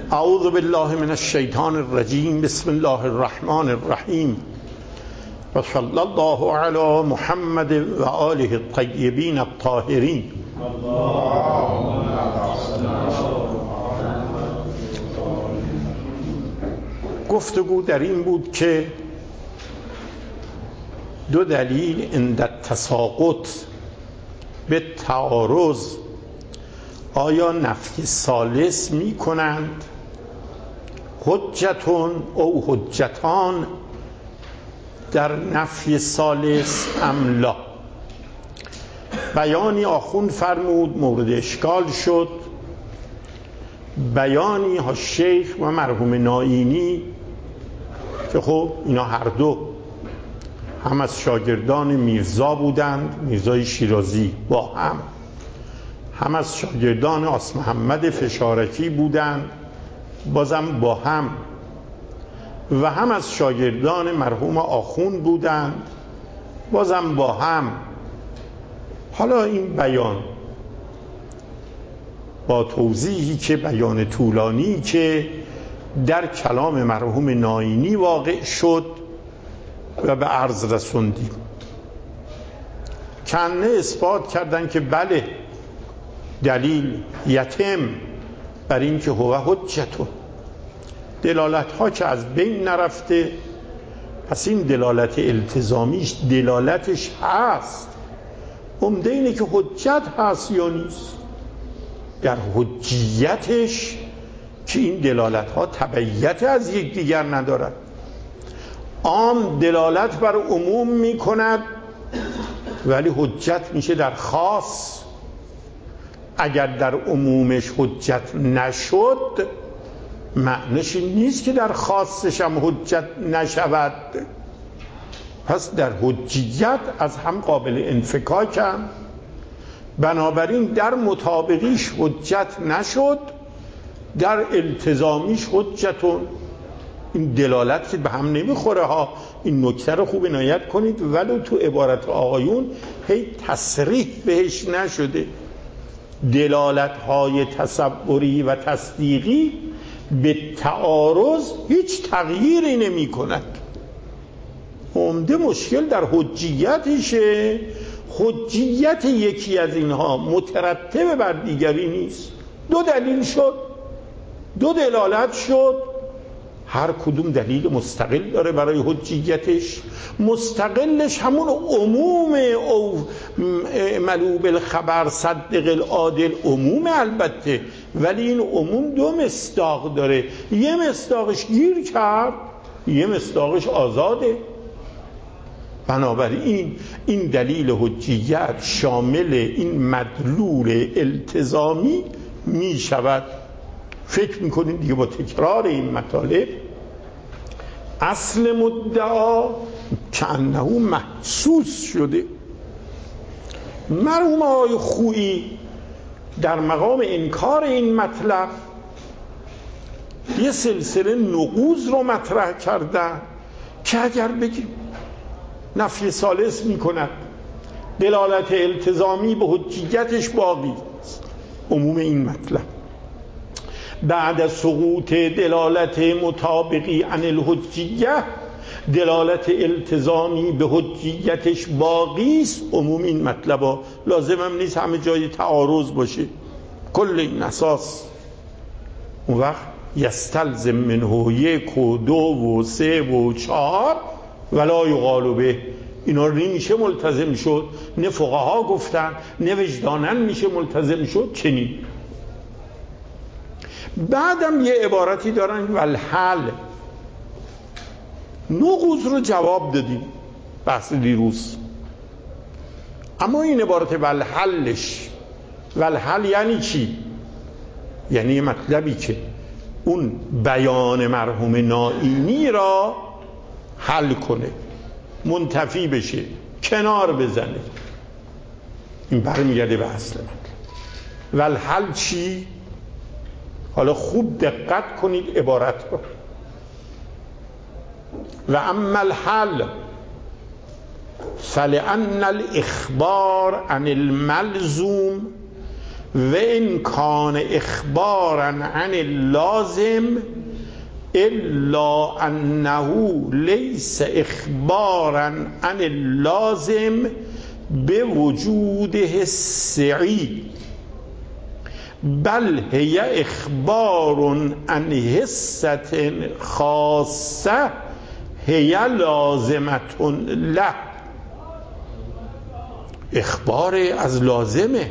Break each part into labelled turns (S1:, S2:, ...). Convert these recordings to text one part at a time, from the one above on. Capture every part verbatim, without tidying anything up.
S1: اعوذ بالله من الشیطان الرجیم. بسم الله الرحمن الرحیم و صلی الله علی محمد و آله الطیبین الطاهرین. گفتگو در این بود که دو دلیل عند التساقط به تعارض آیا نفی ثالث می کنند حجتون او حجتان در نفی ثالث ام لا؟ بیانی آخوند فرمود مورد اشکال شد، بیانی ها شیخ و مرحوم نائینی که خب اینا هر دو هم از شاگردان میرزا بودند، میرزای شیرازی با هم هم از شاگردان آس محمد فشارکی بودند بازم با هم و هم از شاگردان مرحوم آخوند بودند بازم با هم. حالا این بیان با توضیحی که بیان طولانی که در کلام مرحوم نائینی واقع شد و به عرض رسوندیم، کنه اثبات کردن که بله دلیل یتم بر این که هو حجتون، دلالت ها که از بین نرفته، پس این دلالت التزامیش دلالتش هست. عمده اینه که حجت هست یا نیست. در حجیتش که این دلالت ها تبعیت از یک دیگر ندارد. عام دلالت بر عموم می کند ولی حجت میشه در خاص. اگر در عمومش حجت نشد معنیش این نیست که در خاصش هم حجت نشود. پس در حجیت از هم قابل انفکاکم، بنابراین در مطابقیش حجت نشد، در التزامیش حجتون. این دلالت که به هم نمیخوره ها، این نکته رو خوب عنایت کنید، ولو تو عبارت آقایون هی تصریح بهش نشده. دلالت های تصوری و تصدیقی به تعارض هیچ تغییری نمی کند. عمده مشکل در حجیتشه. حجیت یکی از اینها مترتب بر دیگری نیست. دو دلیل شد، دو دلالت شد، هر کدوم دلیل مستقل داره برای حجیتش. مستقلش همون عموم او ملو بالخبر صدق العادل عموم البته، ولی این عموم دو مصداق داره، یه مصداقش گیر کرد یه مصداقش آزاده. بنابراین این دلیل حجیت شامل این مدلول التزامی می شود. فکر میکنید دیگه با تکرار این مطالب اصل مدعا که انه محسوس شده. مرحوم آقای خویی در مقام انکار این مطلب یه سلسله نقوض رو مطرح کردن که اگر بگیم نفی ثالث میکند، دلالت التزامی به حجیتش باقی است، عموم این مطلب بعد از سقوط دلالت مطابقی عن الحجیه دلالت التزامی به حجیتش باقی است، عموم این مطلب ها. لازم هم نیست همه جای تعارض باشه، کل این اساس. اون وقت یستلزم منه یک و دو و سه و چهار ولا یقال به. اینا رو نمیشه ملتزم شد، نه فقها گفتن نه وجدانن میشه ملتزم شد. چنین بعدم یه عبارتی دارن والحل. نقوض رو جواب دادیم بحث دیروز، اما این عبارت والحلش، والحل یعنی چی؟ یعنی یه مطلبی که اون بیان مرحوم نائینی را حل کنه، منتفی بشه، کنار بزنه. این برمیگرده به اصل مطلب. والحل چی؟ حالا خوب دقت کنید عبارت رو. و اما الحل فلأن الاخبار عن الملزوم و ان کان اخبارا عن اللازم الا انه لیس اخبارا عن اللازم به وجود حسی بل هی اخبار عن حست خاصه هی لازمت له. اخبار از لازمه،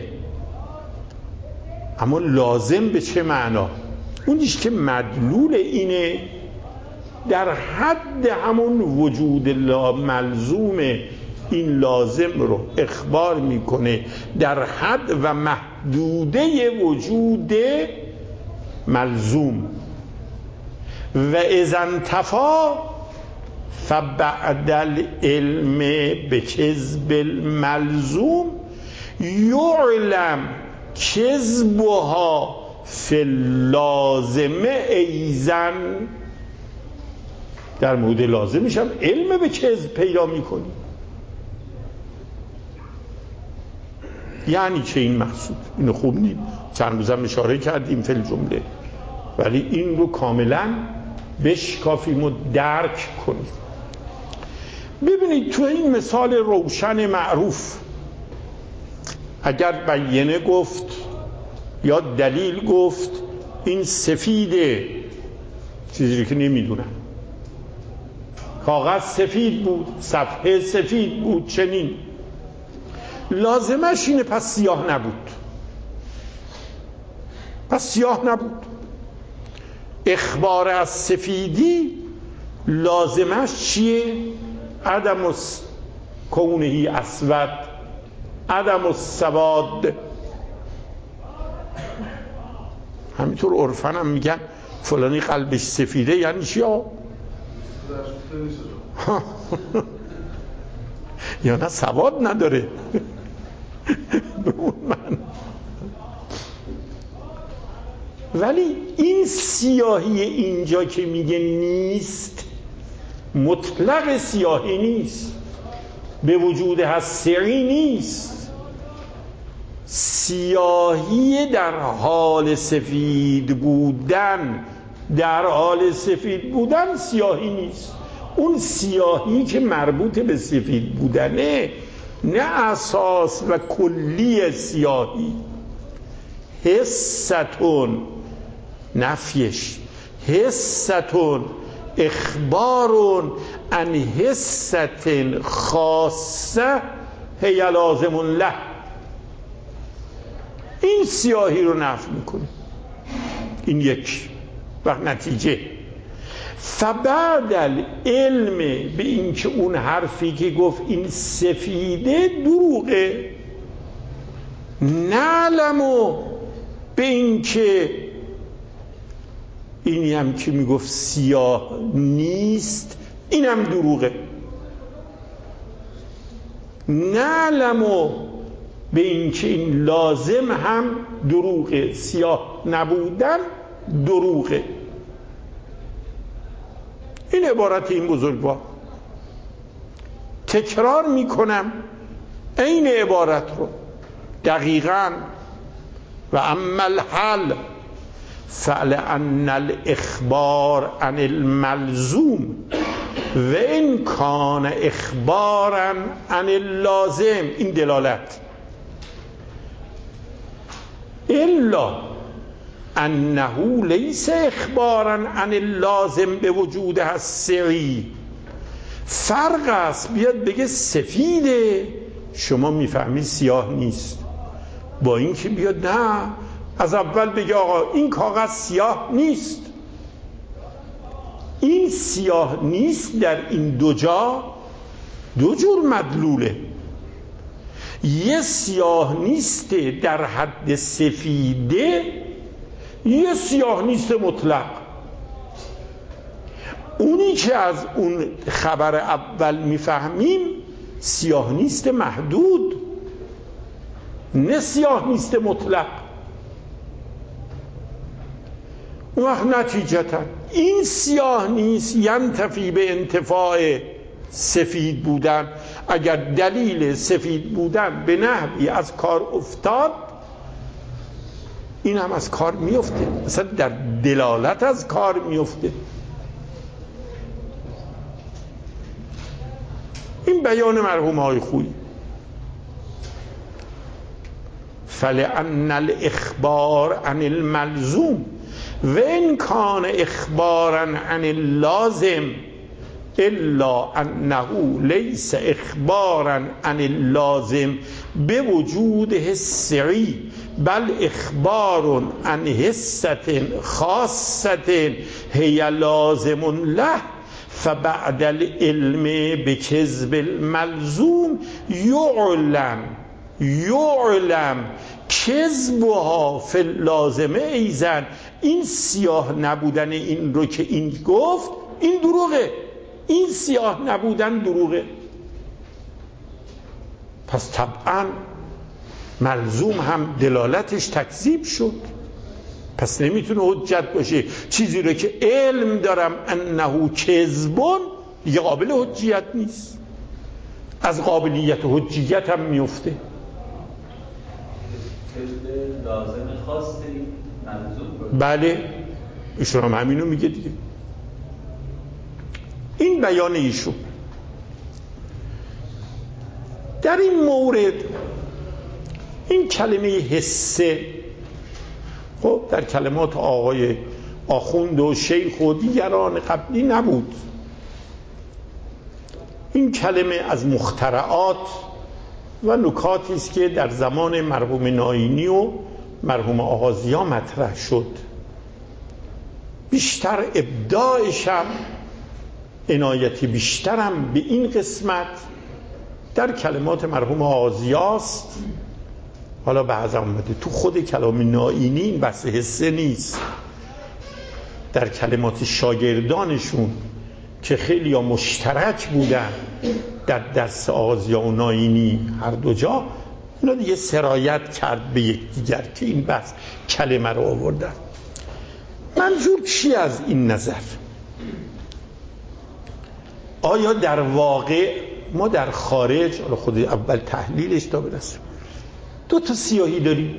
S1: اما لازم به چه معنا؟ اونیش که مدلول اینه در حد همون وجود ملزوم این لازم رو اخبار میکنه در حد و محدوده وجود ملزوم. و اذا انتفا فبعد العلم بکذب الملزوم یعلم کذبها فی اللازمه ایزن. در مورد لازمش هم علم به کذب پیدا میکنی. یعنی چه این مقصود؟ اینو خوب نید چند روزم اشاره کردیم فی الجمله، ولی این رو کاملا بشکافیم و درک کنیم. ببینید تو این مثال روشن معروف اگر بیانه گفت یا دلیل گفت این سفیده، چیزی که نمیدونم، کاغذ سفید بود، صفحه سفید بود، چنین لازمش اینه پس سیاه نبود، پس سیاه نبود. اخبار از سفیدی لازمش چیه؟ عدم کونه اسود، عدم السواد. همینطور عرفن هم میگن فلانی قلبش سفیده، یعنی چی ها؟ یا نه سواد نداره به اون من. ولی این سیاهی اینجا که میگه نیست مطلق سیاهی نیست، به وجود هستی نیست. سیاهی در حال سفید بودن، در حال سفید بودن سیاهی نیست. اون سیاهی که مربوط به سفید بودنه، نه اساس و کلی سیاهی. حستون نفیش، حستون اخبارون عن حست خاصه هی لازم له. این سیاهی رو نفی میکنه. این یک. و نتیجه فبعد العلم به این که اون حرفی که گفت این سفیده دروغه، نعلمو به این که اینی هم که میگفت سیاه نیست اینم دروغه، نعلمو به این که این لازم هم دروغه، سیاه نبودن دروغه. این عبارت این بزرگوار. تکرار میکنم این عبارت رو دقیقاً. و اما الحل فلأن الاخبار عن الملزوم و ان کان اخبارا عن اللازم، این دلالت الا انه لیس اخبارا عن اللازم به وجود هستی. فرق است بیاد بگه سفیده شما میفهمید سیاه نیست، با این که بیاد نه از اول بگه آقا این کاغذ سیاه نیست. این سیاه نیست در این دو جا دو جور مدلوله. یه سیاه نیست در حد سفیده، یه سیاه نیست مطلق. اونی که از اون خبر اول میفهمیم سیاه نیست محدود، نه سیاه نیست مطلق. اون وقت نتیجتا این سیاه نیست ینتفی به انتفاع سفید بودن. اگر دلیل سفید بودن به نحوی از کار افتاد این هم از کار میفته، مثلا در دلالت از کار میفته. این بیان مرحوم های خویی. فلأن الاخبار عن الملزوم و ان کان اخبارا عن اللازم الا انه لیس اخبارا عن اللازم بوجود حسعی بل اخبار عن حسة خاصة هي لازم له فبعد العلم بکذب الملزوم یعلم یعلم کذبها فی اللازمه ایزن. این سیاه نبودن این رو که این گفت این دروغه، این سیاه نبودن دروغه. پس طبعا ملزوم هم دلالتش تکذیب شد، پس نمیتونه حجت باشه. چیزی رو که علم دارم انه کذبون یه قابل حجیت نیست، از قابلیت حجیت هم میفته.
S2: لازم خاص ملزوم.
S1: بله ایشون هم همینو میگه دیگه. این بیان ایشون در این مورد. این کلمه حسه خب در کلمات آقای آخوند و شیخ و دیگران قبلی نبود. این کلمه از مخترعات و نکاتی است که در زمان مرحوم ناینی و مرحوم آغازیا مطرح شد. بیشتر ابداعشم عنایت بیشترم به این قسمت در کلمات مرحوم آغازیاست. حالا بعضا اومده تو خود کلام ناینی این بحث حسه نیست، در کلمات شاگردانشون که خیلی ها مشترک بودن در درس آغازیا و ناینی هر دو جا، اینا دیگه سرایت کرد به یکدیگر که این بحث کلمه رو آوردن. منظور چی از این نظر؟ آیا در واقع ما در خارج، حالا خود اول تحلیلش تا برسیم، دو تا سیاهی داریم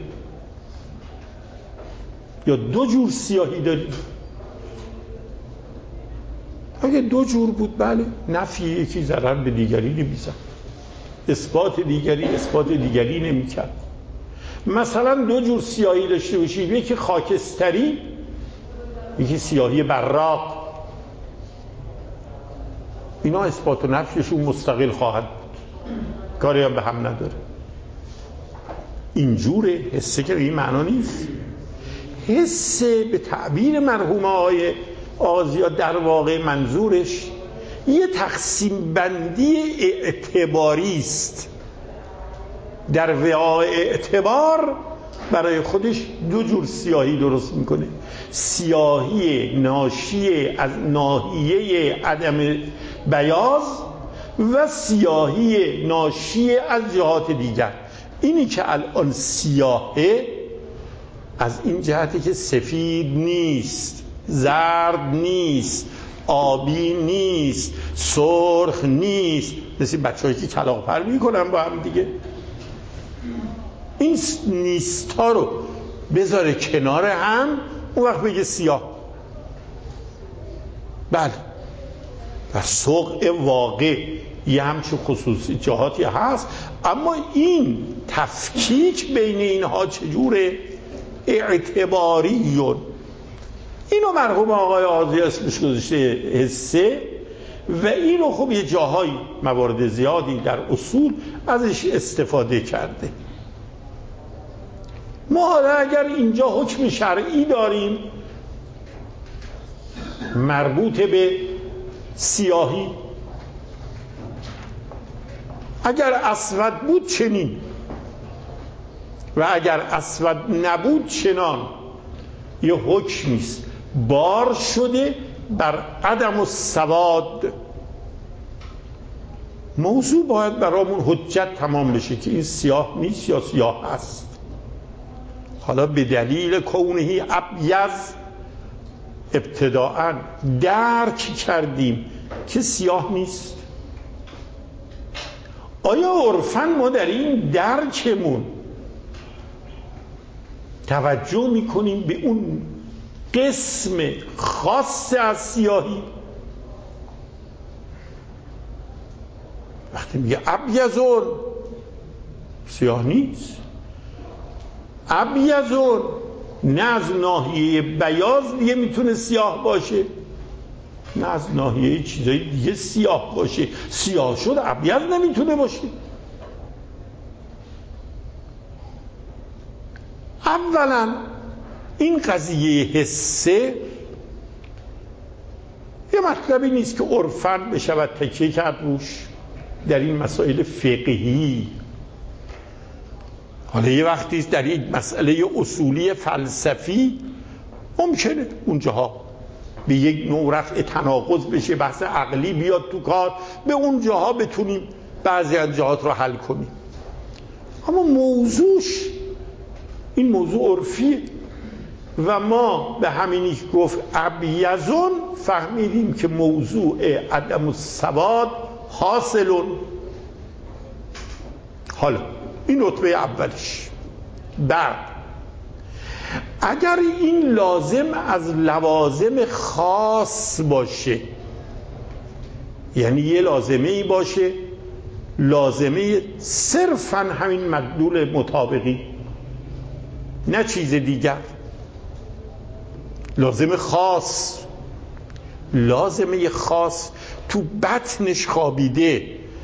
S1: یا دو جور سیاهی داریم؟ اگه دو جور بود بله، نفی یکی ضرر به دیگری نمیزد، اثبات دیگری اثبات دیگری نمیکرد. مثلا دو جور سیاهی داشته باشیم، یکی خاکستری یکی سیاهی براق، اینا اثبات و نفیشون مستقل خواهد بود، کاری هم به هم نداره. اینجوره حسه که به این معنا نیست. حسه به تعبیر مرحوم آقای آغازیا در واقع منظورش یه تقسیم بندی اعتباری است. در وعاء اعتبار برای خودش دو جور سیاهی درست میکنه، سیاهی ناشی از ناحیه عدم بیاض و سیاهی ناشی از جهات دیگر. اینی که الان سیاهه از این جهتی که سفید نیست، زرد نیست، آبی نیست، سرخ نیست، مثل بچه هایی که کلاغ‌پر میکنن با هم دیگه. این نیستا رو بذاره کنار هم، اون وقت بگه سیاه. بله در سوق واقع یه همچون خصوصی جهاتی هست، اما این تفکیک بین اینها چجوره؟ اعتباریون. اینو مرحوم آقای آغازی اسمش گذاشته حسه، و اینو خب یه جاهای موارد زیادی در اصول ازش استفاده کرده. ما حالا اگر اینجا حکم شرعی داریم مربوط به سیاهی، اگر اسود بود چنین و اگر اسود نبود چنان، یه حکمیست بار شده بر عدم السواد. موضوع باید برامون حجت تمام بشه که این سیاه نیست یا سیاه هست. حالا به دلیل کونهی ابیض ابتداءً درک کردیم که سیاه نیست. آیا عرفاً ما در این درکمون توجه میکنیم به اون قسم خاص از سیاهی. وقتی میگه ابیضون سیاه نیست، ابیضون نه از ناحیه بیاض دیگه میتونه سیاه باشه، نه از ناحیه چیزای دیگه سیاه باشه. سیاه شد ابیض نمیتونه باشه. اولا این قضیه حسه یه مطلبی نیست که عرفاً بشود تکیه کرد روش در این مسائل فقهی. حالا یه وقتی در این مسئله اصولی فلسفی ممکنه اونجاها به یک نوع رفع تناقض بشه، بحث عقلی بیاد تو کار، به اونجاها بتونیم بعضی از جهات رو حل کنیم. اما موضوعش این موضوع عرفیه و ما به همینی که گفت ابیضون فهمیدیم که موضوع عدم السواد حاصلون. حالا این نکته اولش. بعد اگر این لازم از لوازم خاص باشه، یعنی یه لازمه ای باشه، لازمه صرفاً همین مدلول مطابقی نه چیز دیگر، لازمه خاص، لازمه خاص تو بطنش خوابیده،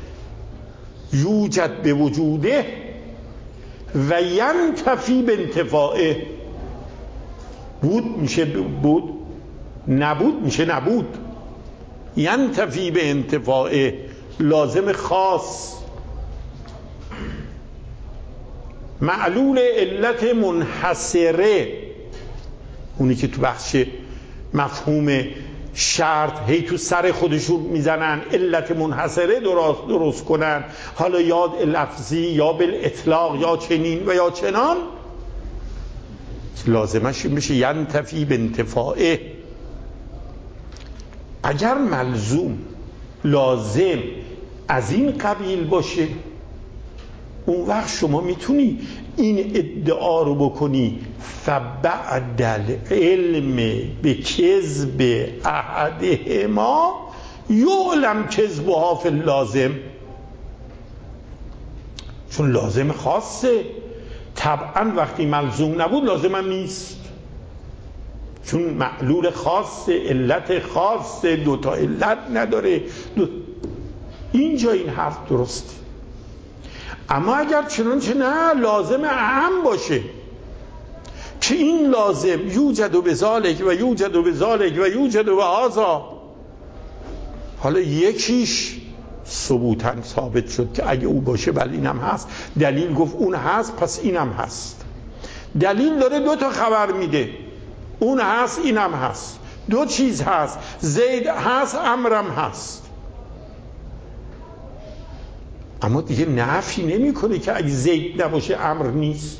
S1: یوجد به وجوده و ینتفی به انتفاعه. بود میشه بود، نبود میشه نبود. ینتفی به انتفاعه، لازم خاص، معلول علت منحصره، اونی که تو بخش مفهوم شرط هی تو سر خودشون میزنن علت منحصره درست درست کنن، حالا یاد لفظی یا بالاطلاق یا چنین و یا چنان، لازمش میشه ینتفی به انتفاعه. اگر ملزوم لازم از این قبیل باشه، اون وقت شما میتونی این ادعا رو بکنی فبعد العلم به کذب احدهما یعلم کذبها فی اللازم. چون لازم خاصه، طبعا وقتی ملزوم نبود لازم هم نیست، چون معلول خاص، علت خاص، دوتا علت نداره. دو... اینجا این حرف درسته. اما اگر چنانچه نه لازم اعم باشه که این لازم یوجد و بذالک و یوجد و بذالک و یوجد و هذا، حالا یکیش ثبوتاً ثابت شد که اگه او باشه بله اینم هست، دلیل گفت اون هست پس اینم هست. دلیل داره دو تا خبر میده، اون هست اینم هست، دو چیز هست، زید هست امرم هست. اما دیگه نفی نمی کنه که اگه زید نباشه امر نیست،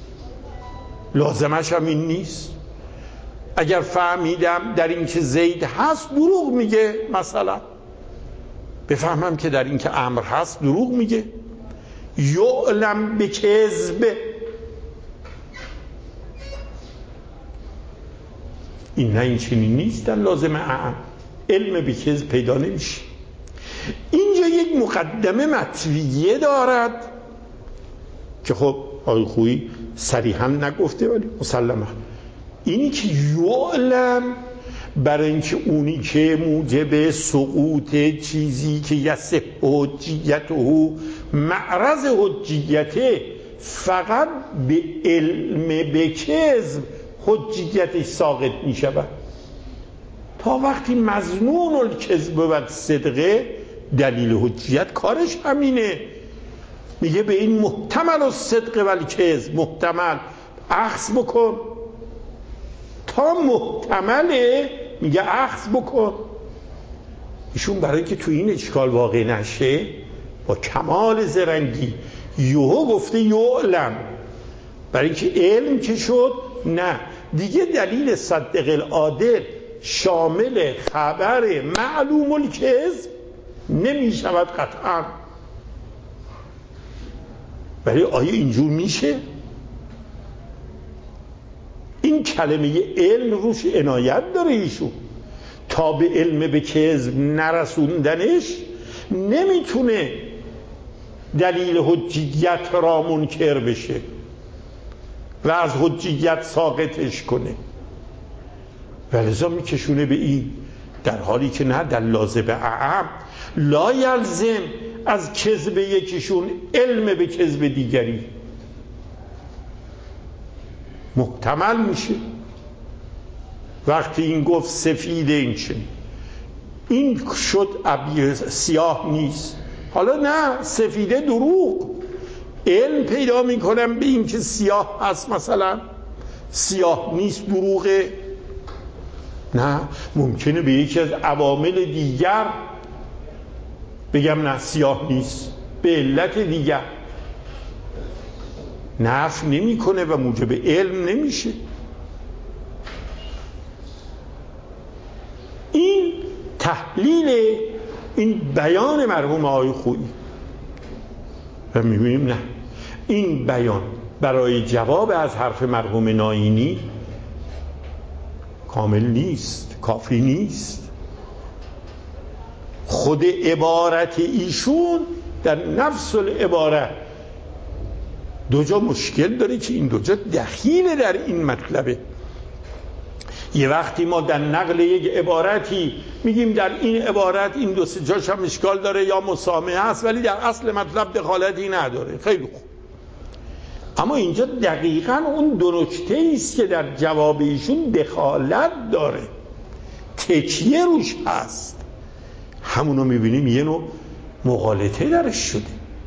S1: لازمش هم این نیست. اگر فهمیدم در این که زید هست دروغ میگه، مثلا بفهمم که در این که امر هست دروغ میگه، یعلم به کذب. این نه این چنین نیست، در لازم اعم علم به کذب پیدا نمیشه. اینجا یک مقدمه مطویه دارد که خب آقای خویی صریحاً نگفته ولی مسلماً اینی که یعلم، برای اینکه اونی که موجب سقوط چیزی که یصح حجیته معرض حجیته فقط به علم به کذب حجیتش ساقط می شود. تا وقتی مظنون الکذب و صدقه دلیل حجیت کارش همینه، میگه به این محتمل الصدق و الکذب، محتمل اخذ بکن، تا محتمله میگه اخذ بکن. ایشون برای که تو این اشکال واقع نشه با کمال زرنگی یهو گفته یعلم، برای که علم که شد نه دیگه دلیل صدق العادل شامل خبر معلوم الکذب نمی شود قطعا. ولی آیا اینجور میشه؟ این کلمه علم روش عنایت داره ایشون. تا به علم به کذب نرسوندنش نمیتونه دلیل حجیت را منکر بشه و از حجیت ساقطش کنه، ولذا میکشونه به این، در حالی که نه، در لازم اعم لا یلزم از کذب یکیشون علم به کذب دیگری محتمل میشه. وقتی این گفت سفید این چه این شد ابی سیاه نیست، حالا نه سفیده دروغ، علم پیدا میکنم به این که سیاه هست، مثلا سیاه نیست دروغه، نه ممکنه به یکی از عوامل دیگر بگم نه سیاه نیست به علت دیگر، نفی نمیکنه و موجب علم نمیشه. این تحلیل این بیان مرحوم آقای خویی و میبینیم نه، این بیان برای جواب از حرف مرحوم ناینی کامل نیست، کافی نیست. خود عبارت ایشون در نفس العبارت دو جا مشکل داره که این دو جا دخیل در این مطلبه. یه وقتی ما در نقل یک عبارتی میگیم در این عبارت این دو سه جاش هم اشکال داره یا مسامحه هست، ولی در اصل مطلب دخالتی نداره، خیلی خوب. اما اینجا دقیقاً اون دو نکته است که در جواب ایشون دخالت داره، تکیه روش هست، همونو میبینیم یه نوع مغالطه درش شده،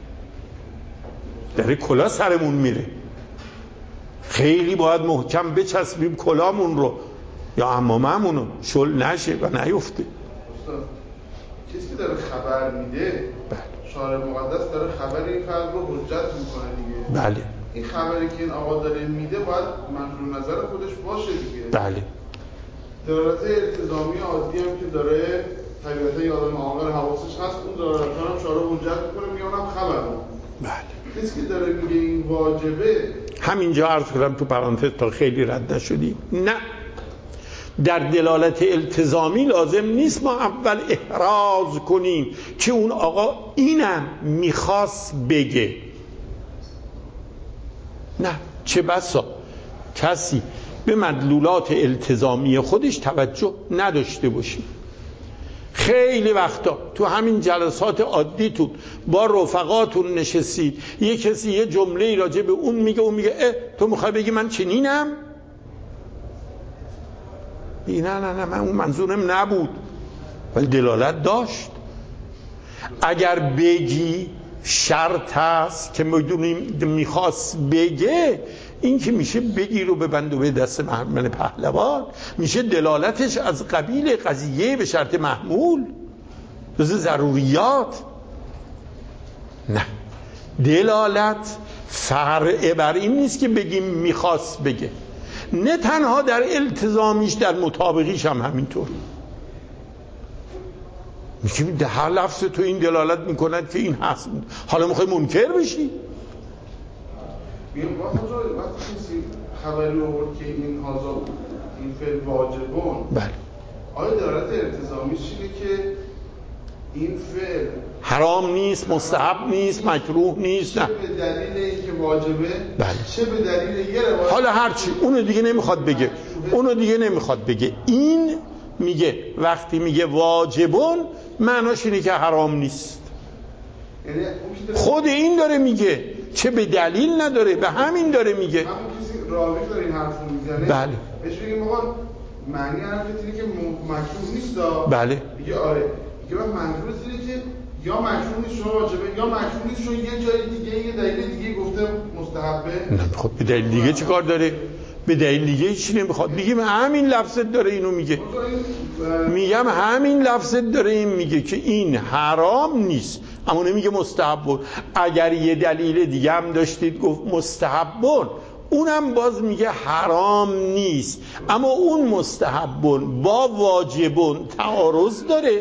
S1: داره کلا سرمون میره، خیلی باید محکم بچسبیم کلامون رو یا عماممونو شل نشه و نیفته.
S3: کسی که داره خبر میده، شارع مقدس داره خبر این فرد رو حجت میکنه دیگه.
S1: بله.
S3: این خبری که این آقا داره میده باید منظور نظر خودش باشه دیگه.
S1: بله.
S3: دلالت التزامی عادی هم که داره طبیعتا یه آدم عاقل حواسش هست، اون دلالت هم شارع حجت میکنه، میگه اونم خبر رو.
S1: بله.
S3: کسی که داره میگه این واجبه،
S1: همینجا عرض کردم تو پرانتز تا خیلی رد نشدیم، نه، در دلالت التزامی لازم نیست ما اول احراز کنیم که اون آقا اینم میخواست بگه، نه، چه بسا کسی به مدلولات التزامی خودش توجه نداشته باشه. خیلی وقتا تو همین جلسات عادیتون با رفقاتون نشستید، یه کسی یه جمله راجع به اون میگه، اون میگه اه تو میخوای بگی من چنینم؟ نه نه نه من اون منظورم نبود، ولی دلالت داشت. اگر بگی شرط هست که میدونیم میخواست بگه، این که میشه بگی رو ببند و به دست محمد پهلوان، میشه دلالتش از قبیل قضیه به شرط محمول جز ضروریات. نه، دلالت فرع بر این نیست که بگیم میخواست بگه، نه تنها در التزامیش، در مطابقیش هم همینطور. میگیم ده هر لفظ تو این دلالت میکند که این هست، حالا میخوای منکر بشی؟
S3: میگم وقتی کسی خبری آورد که این هازا این فعل واجبون،
S1: بله،
S3: آیا دلالت التزامیش چیه که این فعل
S1: حرام نیست، مستحب نیست، مکروه نیست؟ نه،
S3: چه به دلیل اینکه واجبه،
S1: بله،
S3: چه به دلیل یه روایت،
S1: حالا هرچی، اونو دیگه نمیخواد بگه، اونو دیگه نمیخواد بگه. این میگه وقتی میگه واجبون معناش اینه که حرام نیست، خود این داره میگه، چه به دلیل نداره، به همین داره میگه.
S3: همون کسی راوی داره این حرفو میزنه،
S1: بله،
S3: بهش بگیم آقا معنی حرفت اینه که مکروه نیست،
S1: بله،
S3: میگه آره، میگه منظورت اینه که یا مکروه نیست چون واجبه، یا مکروه نیست چون یه جای دیگه یه دلیل دیگه گفته مستحبه.
S1: نه خب به دلیل دیگه چی کار داره؟ به دلیل دیگه چی نمیخواد؟ میگیم همین لفظت داره اینو میگه، میگم همین لفظت داره این میگه که این حرام نیست، اما نمیگه مستحبون. اگر یه دلیل دیگه هم داشتید گفت مستحبون، اونم باز میگه حرام نیست، اما اون مستحبون با واجبون تعارض داره،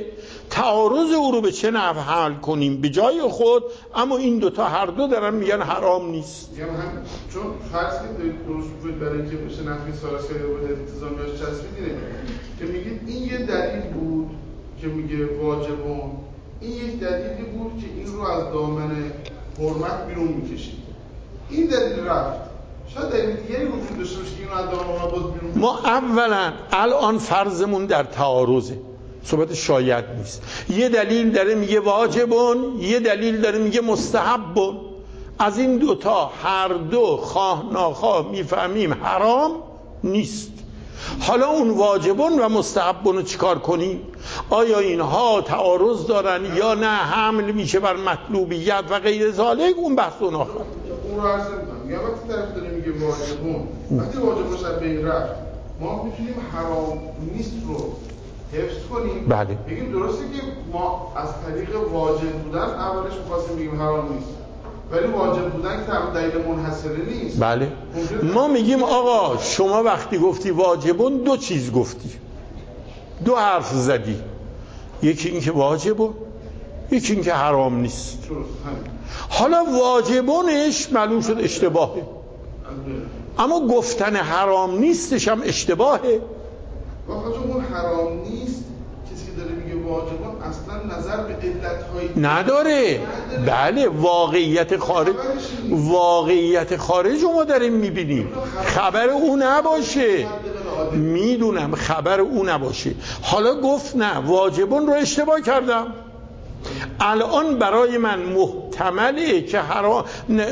S1: تعارض او رو به چه نحو حل کنیم به جای خود، اما این دوتا هر دو دارن میگن حرام نیست.
S3: میگم هم چون فرض کنید درست بود برای اینکه بشه نفی سالسی رو به التزامیاش چسبیدید که میگید این یه دلیل بود که میگه واجبون، این یک دلیلی بود که این رو از دامن حرمت بیرون میکشید، این دلیل رفت، شاید دلیل دیگری وجود داشته باشه که اینو از دامن حرمت باز بیرون.
S1: ما اولا الان فرضمون در تعارضه، صحبت شاید نیست. یه دلیل داره میگه واجبون، یه دلیل داره میگه مستحبون. از این دوتا هر دو خواه ناخواه میفهمیم حرام نیست. حالا اون واجبون و مستحبون رو چیکار کنیم؟ آیا اینها تعارض دارن یا نه حمل میشه بر مطلوبیت و غیر ذالک؟ اون بحث اون آخر
S3: اون رو عرض میکنم. میگم وقتی طرف داره میگه واجبون، وقتی واجبون از بین رفت ما میتونیم حرام نیست رو حفظ کنیم.
S1: بله.
S3: بگیم درسته که ما از طریق واجب بودن اولش می‌خواستیم بگیم حرام نیست، ولی واجب بودن که هم دلیل منحصره نیست.
S1: بله. ما میگیم آقا شما وقتی گفتی واجبون دو چیز گفتی، دو حرف زدی، یکی این که واجبون، یکی این که حرام نیست. حالا واجبونش معلوم شد اشتباهه، اما گفتن حرام نیستش هم اشتباهه.
S3: واقعا اون حرام نیست کسی که داره میگه واجبان اصلا نظر به علت‌های
S1: نداره. بله واقعیت خارج، واقعیت خارج رو ما داریم میبینیم، خبر او نباشه. میدونم خبر او نباشه. حالا گفت نه واجبون رو اشتباه کردم، الان برای من محتمله که حرام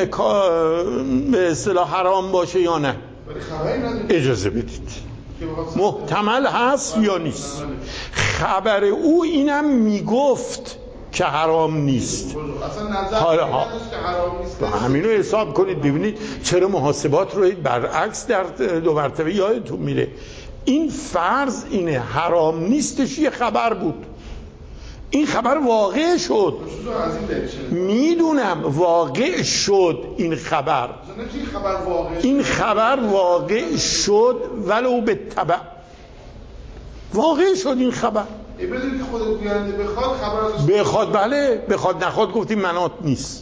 S1: به اصطلاح حرام باشه یا نه؟ اجازه بدید، محتمل هست یا نیست؟ خبر او اینم میگفت که حرام نیست. حالا همین رو حساب کنید ببینید چرا محاسبات رو برعکس در دو مرتبه یادتون میره. این فرض اینه حرام نیستش یه خبر بود، این خبر واقع شد. میدونم واقع شد این خبر، این خبر واقع شد ولو به تبع واقع شد این خبر.
S3: بدونید که خود گوینده بخواد خبر
S1: بخواد، بله بخواد نخواد گفتیم مناط نیست،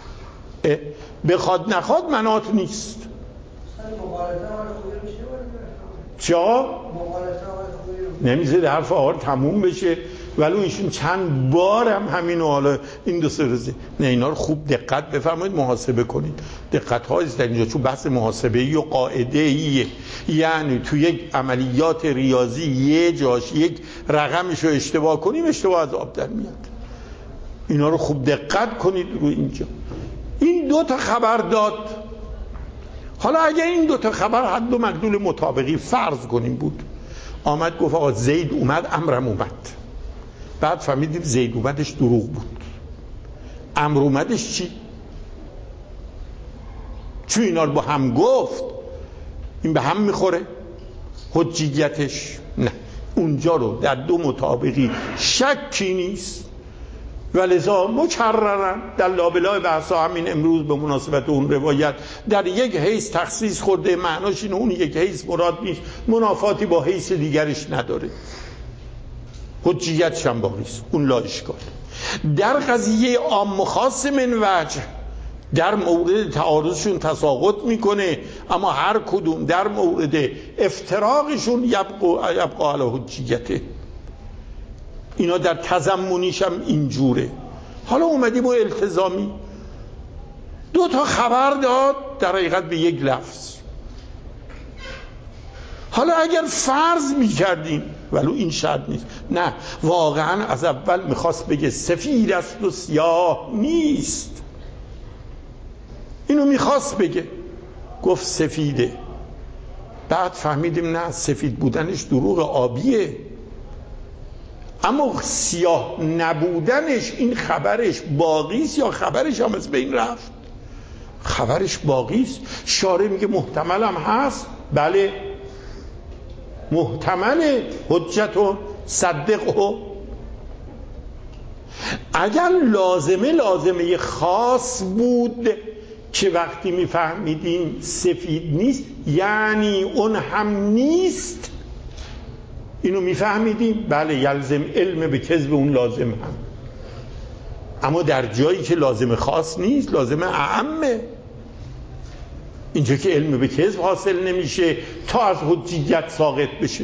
S1: بخواد نخواد مناط نیست. چرا؟ نمیشه حرف آقا تموم بشه، ولی ایشون چند بارم همینو حالا این دو سه روزه نه اینا رو خوب دقت بفرمایید محاسبه کنید. دقت ها است در اینجا چون بحث محاسبه‌ای و قاعده‌ایه، یعنی تو یک عملیات ریاضی یه جاش یک رقمش رو اشتباه کنیم اشتباه از آب در میاد. اینا رو خوب دقت کنید رو اینجا. این دو تا خبر داد. حالا اگه این دو تا خبر حد و مقدول مطابقی فرض کنیم بود، آمد گفت آقا زید اومد امرم اومد، بعد فهمیدیم زید اومدش دروغ بود، امر اومدش چی؟ چون اینا رو با هم گفت این به هم میخوره حجیتش؟ نه، اونجا رو در دو مطابقی شکی نیست و لذا مکررن در لابلای بحثا همین امروز به مناسبت اون روایت در یک حیث تخصیص خورده، معناش اینه اون یک حیث مراد نیست، منافاتی با حیث دیگرش نداره، حجیتش هم باقی است، اون لا اشکال. در قضیه عام و خاص من وجه در مورد تعارضشون تساقط میکنه، اما هر کدوم در مورد افتراقشون یبقا یبقا علی حجیته. اینا در تضمنیش هم اینجوره. حالا اومدیم و التزامی دو تا خبر داد در حقیقت به یک لفظ. حالا اگر فرض میکردیم ولو این شرط نیست، نه واقعا از اول میخواست بگه سفید است و سیاه نیست، اینو میخواست بگه، گفت سفیده، بعد فهمیدیم نه سفید بودنش دروغ آبیه، اما سیاه نبودنش این خبرش باقیست یا خبرش هم از بین رفت؟ خبرش باقیست. شارع میگه محتمل هم هست، بله محتمل، حجت صدقه. اگر لازمه لازمه خاص بود که وقتی میفهمیدیم سفید نیست یعنی اون هم نیست، اینو میفهمیدیم؟ بله یلزم علم به کذب اون لازم هم، اما در جایی که لازم خاص نیست، لازم اعمه. اینجا که علم به کذب حاصل نمیشه تا از حجیت ساقط بشه.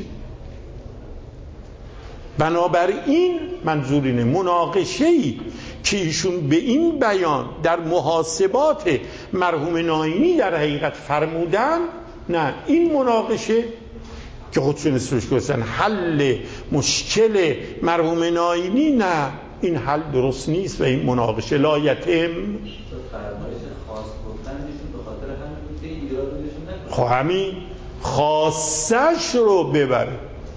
S1: بنابراین منظور اینه مناقشه‌ای که ایشون به این بیان در محاسبات مرحوم ناینی در حقیقت فرمودن، نه این مناقشه که خودشون اسمش گذاشتن حل مشکل مرحوم ناینی، نه این حل درست نیست و این مناقشه لا یتم.
S2: فرمایش خاص گفتنشون به خاطر همین بود که ایرادشون نکنه.
S1: خب همین خاصش رو ببره،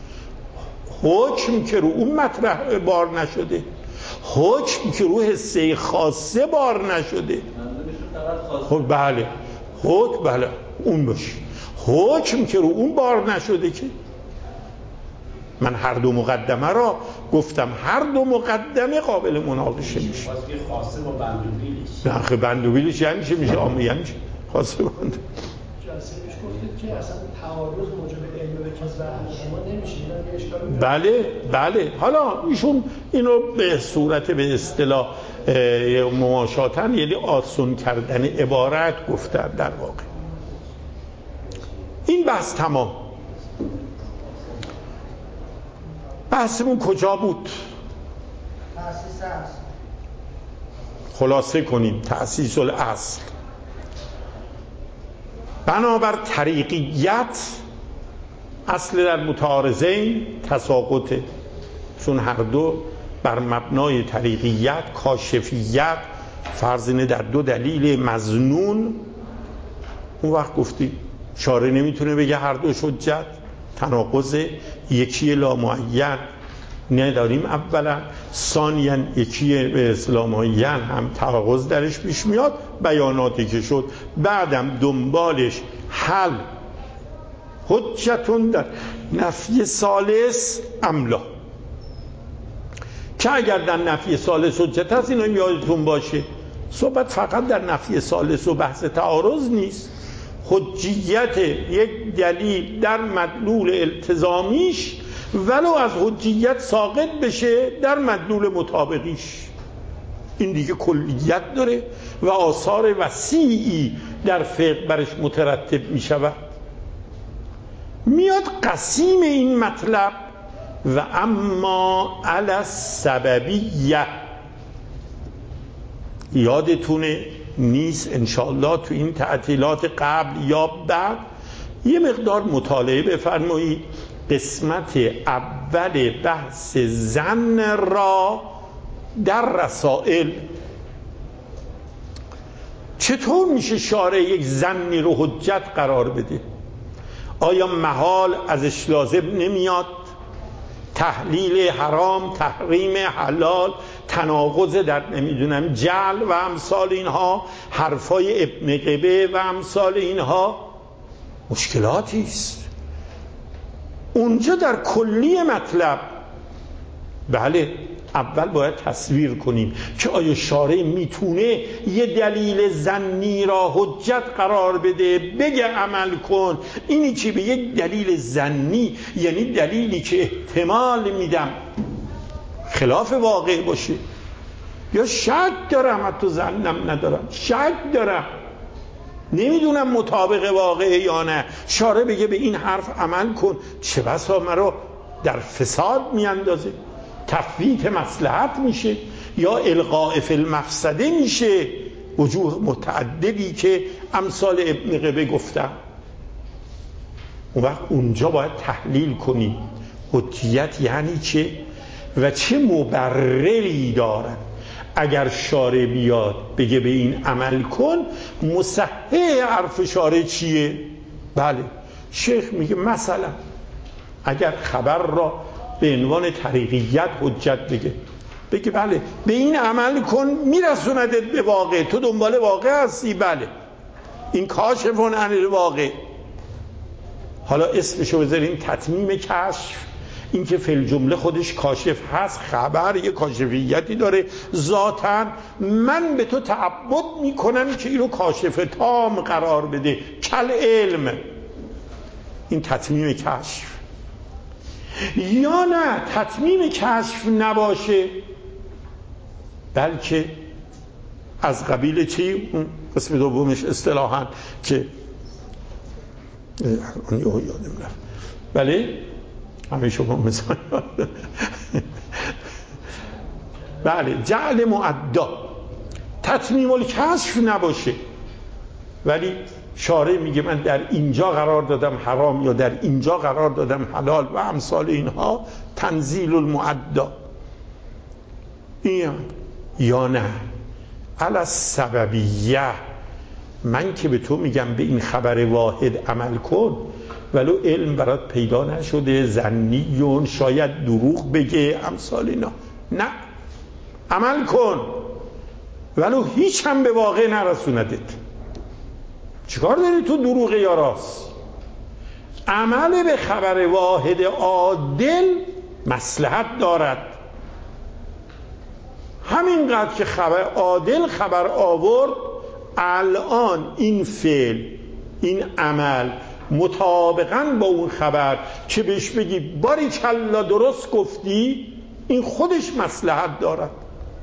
S1: حکم که رو اون مطرح بار نشده، حکم که رو حصه خاصه بار نشده. خب بله حکم بله اون باشه، حکم که رو اون بار نشده. که من هر دو مقدمه را گفتم، هر دو مقدمه قابل مناقشه میشه.
S4: خاصه با بندوبیلش
S1: نه خب بندوبیلش یعنی چه میشه؟ آمه یعنی چه؟ خاصه بندوبیل
S5: جلسه پیش گفتید که اصلا تعارض موجب علم به کذب شما نمیشه، اینا اشکال میشه.
S1: بله بله. حالا ایشون اینو به صورت به اصطلاح مماشاتاً یعنی آسون کردن عبارت گفتن در واقع. این بحث تمام. بحثمون کجا بود؟
S5: تأسیس اصل.
S1: خلاصه کنیم تأسیس الاصل. بنابر طریقیت اصل در متعارضین تساقطه، چون هر دو بر مبنای طریقیت کاشفیت فرض اینه در دو دلیل مظنون. اون وقت گفتیم شارع نمیتونه بگه هر دو حجت، تناقض یکی لامعین نداریم اولا، ثانیا یکی به اصطلاح معین هم تناقض درش پیش میاد. بیاناتی که شد بعدم دنبالش حل حجتون در نفی ثالث املا، که اگر در نفی ثالث حجت هست اینو یادتون باشه صحبت فقط در نفی ثالث و بحث تعارض نیست. حجیت یک دلیل در مدلول التزامیش ولو از حجیت ساقط بشه در مدلول مطابقیش، این دیگه کلیت داره و آثار وسیعی در فقه برش مترتب می شود. میاد قسیم این مطلب و اما علی السببیه. یادتونه نیست انشاءالله تو این تعطیلات قبل یا بعد یه مقدار مطالعه بفرمایید قسمت اول بحث ظن را در رسائل. چطور میشه شارع یک ظنی رو حجت قرار بده؟ آیا محال ازش لازم نمیاد؟ تحلیل حرام، تحریم حلال، تناقض در نمیدونم جعل و امثال اینها، حرفای ابن قبه و امثال اینها مشکلاتی است. اونجا در کلی مطلب بله اول باید تصویر کنیم که آیا شارع میتونه یه دلیل ظنی را حجت قرار بده بگه عمل کن. اینی که به یک دلیل ظنی یعنی دلیلی که احتمال میدم خلاف واقع باشه، یا شک دارم حتی ظنم ندارم شک دارم نمیدونم مطابق واقعه یا نه، شارع بگه به این حرف عمل کن، چه بسا مرا در فساد میاندازه، تفویت مصلحت میشه یا القاء فی المفسده میشه. وجوه متعددی که امثال ابن قبه گفتم. اون وقت اونجا باید تحلیل کنیم حجیت یعنی چه و چه مبرری دارن. اگر شارع بیاد بگه به این عمل کن، مصحح حرف شارع چیه؟ بله شیخ میگه مثلا اگر خبر را به عنوان طریقیت حجت بگه بگه بله به این عمل کن میرسوندت به واقع، تو دنبال واقع هستی، بله این کاشفون عن الواقع. حالا اسمشو بذاریم تتمیم کشف، این که فی الجمله خودش کاشف هست، خبر یه کاشفیتی داره ذاتاً، من به تو تعبد میکنم که اینو کاشف تام قرار بده، کل علم. این تتمیم کشف. یا نه تتمیم کشف نباشه، بلکه از قبیل چی؟ اون قسم دومش اصطلاحاً که اون یادم رفت، بله همه شما مثلا بله جعل معدا، تتمیم الکشف نباشه، ولی شارع میگه من در اینجا قرار دادم حرام یا در اینجا قرار دادم حلال و امثال اینها، تنزیل المعدا. این یا نه علی السببیه، من که به تو میگم به این خبر واحد عمل کن، ولو علم برات پیدا نشده، ظنیون، شاید دروغ بگه، امثال اینا، نه عمل کن ولو هیچ هم به واقع نرسوندت. چیکار داری تو دروغ یا راست؟ عمل به خبر واحد عادل مصلحت دارد. همینقدر که خبر عادل خبر آورد، الان این فعل، این عمل مطابقاً با اون خبر که بهش بگی باریکلا درست گفتی، این خودش مصلحت دارد.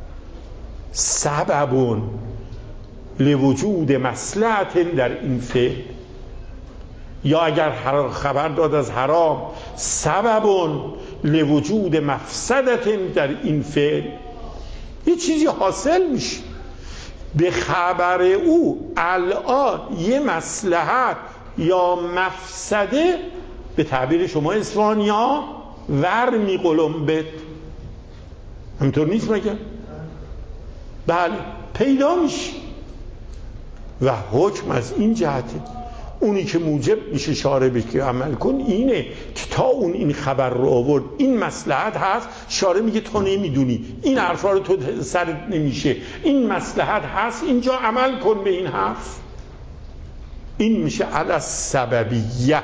S1: سببون لوجود مصلحت در این فعل، یا اگر خبر داد از حرام، سببون لوجود مفسدت در این فعل، یه چیزی حاصل میشه به خبر او الان، یه مصلحت یا مفسده به تعبیر شما اصفهانی‌ها ور میقلمبد. همینطور نیست مگه؟ بله پیدا میشه و حکم از این جهته. اونی که موجب میشه شارع بگه که عمل کن اینه که تا اون این خبر رو آورد این مصلحت هست، شارع میگه تو نمیدونی، این حرفا رو تو سرت نمیشه، این مصلحت هست اینجا عمل کن به این حرف. این میشه علی السببیه.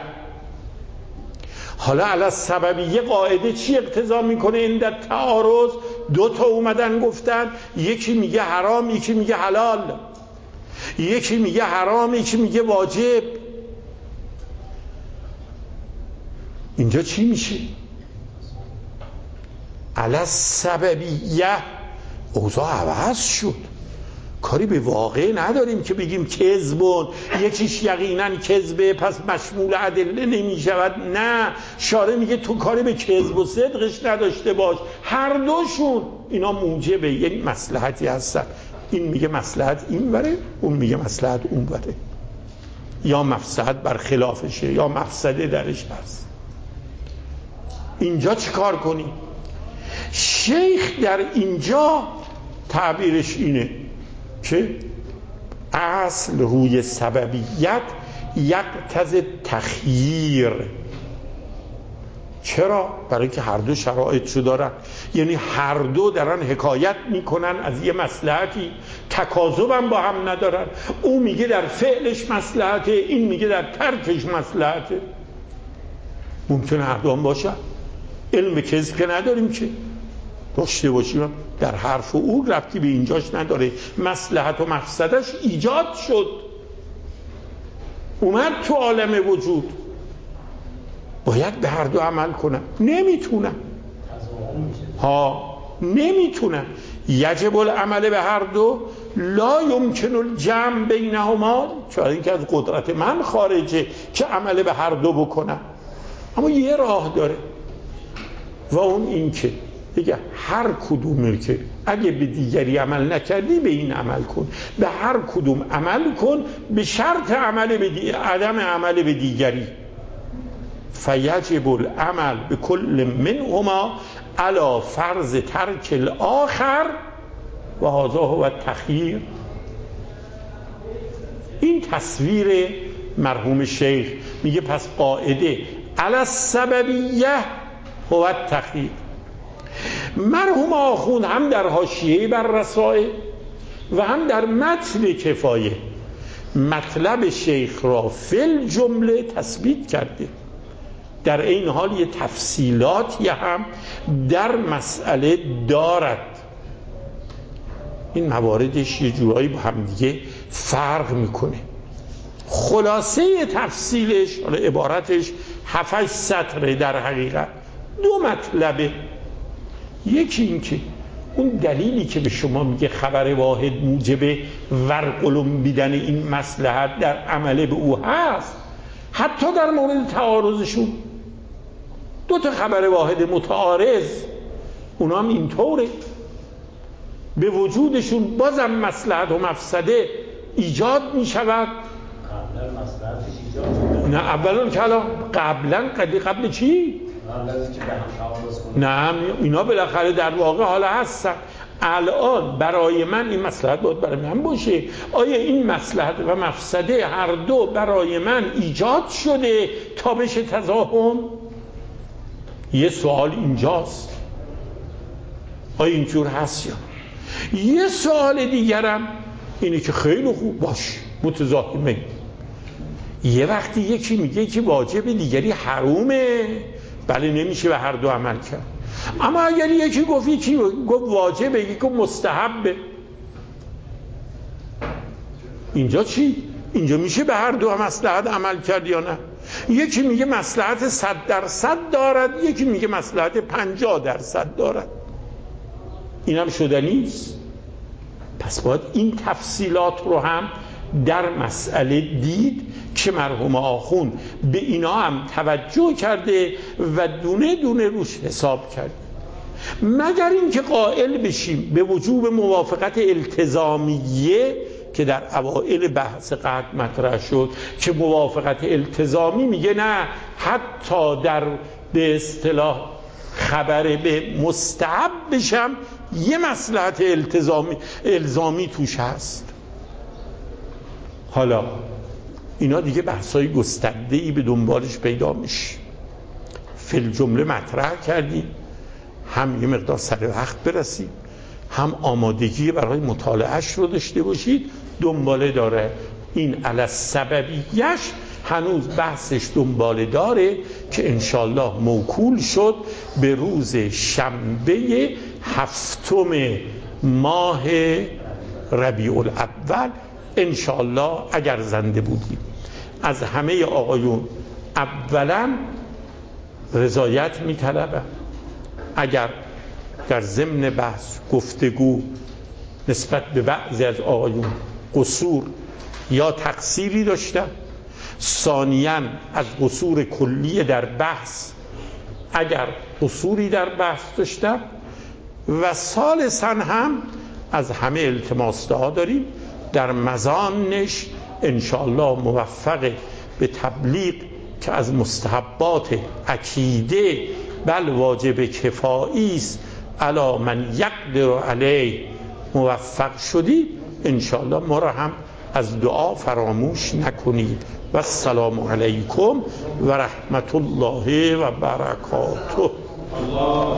S1: حالا علی السببیه قاعده چی اقتضا میکنه؟ این در تعارض دو تا اومدن گفتن، یکی میگه حرام یکی میگه حلال، یکی میگه حرام یکی میگه واجب. اینجا چی میشه؟ علی السببیه. اوضاع عوض شد، کاری به واقع نداریم که بگیم کذبون، یکیش یقینا کذبه پس مشمول ادله نمی شود. نه، شارع میگه تو کاری به کذب و صدقش نداشته باش، هر دوشون اینا موجب یک مصلحتی هستن. این میگه مصلحت این بره، اون میگه مصلحت اون بره، یا مفسد بر خلافشه یا مفسده درش هست. اینجا چی کار کنی؟ شیخ در اینجا تعبیرش اینه که اصل روی سببیت یقتضی تخییر. چرا؟ برای که هر دو شرایطشو دارن، یعنی هر دو دارن حکایت میکنن از یه مصلحتی، تکاذب هم با هم ندارن. او میگه در فعلش مصلحته، این میگه در ترکش مصلحته. ممکنه هر دو هم باشن. علم کذب که نداریم که داشته باشیم، در حرف او ربطی به اینجاش نداره، مصلحت و مفسدش ایجاد شد، اومد تو عالم وجود، باید به هر دو عمل کنم. نمیتونم ها نمیتونم. یجب العمل به هر دو، لا یمکن الجمع بینهما، چون این که از قدرت من خارجه که عمل به هر دو بکنم. اما یه راه داره و اون این که دیگه هر کدومی که اگه به دیگری عمل نکردی به این عمل کن، به هر کدوم عمل کن به شرط عمل به دی... عدم عمل به دیگری. فیجب العمل به کل منهما علی فرض ترک الاخر و هذا هو التخییر. این تصویر مرحوم شیخ میگه پس قاعده علی السببیه هو التخییر. مرحوم آخوند هم در حاشیه بر رسائل و هم در متن کفایه مطلب شیخ را فل جمله تثبیت کرده، در این حال یه تفصیلاتی هم در مسئله دارد. این مواردش یه جورایی با هم دیگه فرق میکنه. خلاصه تفصیلش، حالا عبارتش هفت سطره در حقیقت، دو مطلبه. یکی این که اون دلیلی که به شما میگه خبر واحد موجب ورقلمبیدن این مصلحت در عمله به او هست، حتی در مورد تعارضشون دو تا خبر واحد متعارض اونا هم اینطوره، به وجودشون بازم مصلحت و مفسده ایجاد میشود.
S4: قبلا مصلحتش ایجاد شده.
S1: نه اولا کلام قبلا قبل قبل چی؟
S4: قبل از اینکه به هم تعارض کنه.
S1: نه اینا بالاخره در واقع حالا هستن. الان برای من این مصلحت باید برای من باشه. آیا این مصلحت و مفسده هر دو برای من ایجاد شده تا بشه تزاحم؟ یه سوال اینجاست، آیا اینجور هست یا؟ یه سوال دیگرم اینه که خیلی خوب باش متزاحمه. یه وقتی یکی میگه که واجب دیگری حرومه، بله نمیشه به هر دو عمل کرد. اما اگر یکی گفت یکی گفت واجبه یکی گفت مستحبه، اینجا چی؟ اینجا میشه به هر دو مصلحت عمل کرد یا نه؟ یکی میگه مصلحت صد درصد دارد، یکی میگه مصلحت پنجاه درصد دارد. اینم شدنیست. پس باید این تفصیلات رو هم در مسئله دید که مرحوم آخوند به اینا هم توجه کرده و دونه دونه روش حساب کرده. مگر اینکه قائل بشیم به وجوب موافقت التزامیه که در اوائل بحث قطع مطرح شد که موافقت التزامی میگه نه حتی در به اصطلاح خبر به مستحب بشم یه مصلحت التزامی الزامی توش هست. حالا اینا دیگه بحثای گسترده‌ای به دنبالش پیدا میشه. فی الجمله مطرح کردیم، هم یه مقدار سر وقت برسید، هم آمادگی برای مطالعهش رو داشته باشید. دنباله داره این علی السببیش، هنوز بحثش دنباله داره که انشالله موکول شد به روز شنبه هفتم ماه ربیع الاول انشالله اگر زنده بودیم. از همه آقایون اولا رضایت می‌طلبم اگر در ضمن بحث گفتگو نسبت به بعضی از آقایون قصور یا تقصیری داشتم، ثانیاً از قصور کلی در بحث اگر قصوری در بحث داشتم، و ثالثاً هم از همه التماس دعا داریم در مزانش انشاءالله موفق به تبلیغ که از مستحبات عقیده بل واجب کفایی است علی من یقدر علیه موفق شدید. انشاءالله ما را هم از دعا فراموش نکنید. و السلام علیکم و رحمت الله و برکاته.